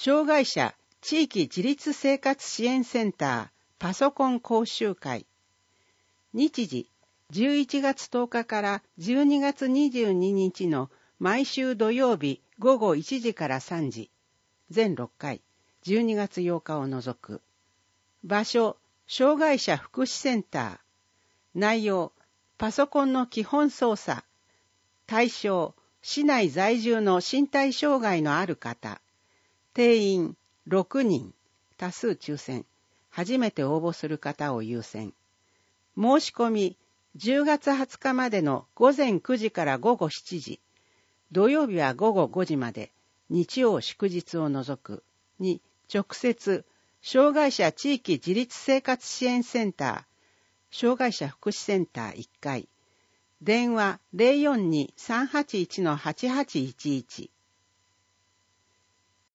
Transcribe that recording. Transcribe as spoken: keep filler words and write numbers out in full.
障害者地域自立生活支援センターパソコン講習会。日時じゅういちがつとおかからじゅうにがつにじゅうににちの毎週土曜日ごごいちじからさんじ。全ろっかい、じゅうにがつようかを除く。場所、障害者福祉センター。内容、パソコンの基本操作。対象、市内在住の身体障害のある方。定員ろくにん、多数抽選。初めて応募する方を優先。申し込み、じゅうがつはつかまでのごぜんくじからごごしちじ。土曜日はごごごじまで、日曜祝日を除く。に、直接、障害者地域自立生活支援センター、障害者福祉センターいっかい。電話 ゼロよんに さんはちいち はちはちいちいち。